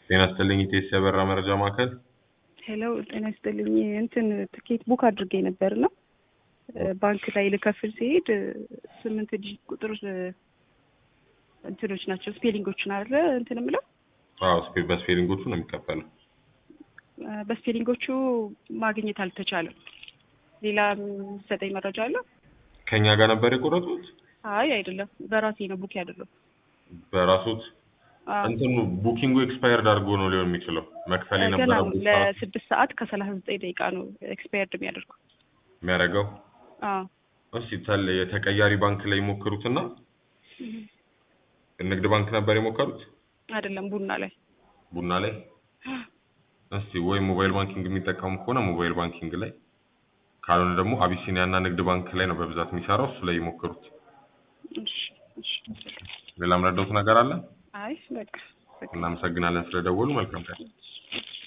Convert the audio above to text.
ጤና ይስጥልኝ ኢቴስ የበራ መረጃ ማዕከል። ሄሎ ጤና ይስጥልኝ። እንትን ትኬት ቡክ አድርጌ ነበርና ባንክ ላይ ልከፍል ሲሄድ 8 ዲጂት ቁጥር እንትኖች ናቸው ስፔሊንጎቹን አይደለ እንትን ምለው? አዎ በስፔሊንጎቹ ነው የሚከፈለው። በስፔሊንጎቹ ማግኘት አልተቻለም። ሌላ ሰጠኝ መረጃ አለ? ከኛ ጋር ነበር የቆረጡት? አይ አይደለም፣ በራሴ ነው ቡክ ያደረኩት። በራሱት እንትኑ ቡኪንጉ ኤክስፓየርድ አድርጎ ነው ሊሆን የሚችለው። መክፈል የነበረው ለ6 ሰዓት ከ39 ደቂቃ ነው ኤክስፓየርድ የሚያደርገው። አዎ እሺ የተቀያሪ ባንክ ላይ ሞክሩትና ንግድ ባንክ ነበር የሞከሩት? አይደለም ቡና ላይ እስቲ ወይ ሞባይል ባንኪንግ የሚጠቀሙ ከሆነ ሞባይል ባንኪንግ ላይ፣ ካልሆነ ደግሞ አቢሲኒያ እና ንግድ ባንክ ላይ ነው በብዛት የሚሰራው፣ እሱ ላይ ይሞክሩት። እሺ ሌላ ምረዳውት ነገር አለ? አይ በቃ እናመሰግናለን ስለደወሉ። መልካም ቀን።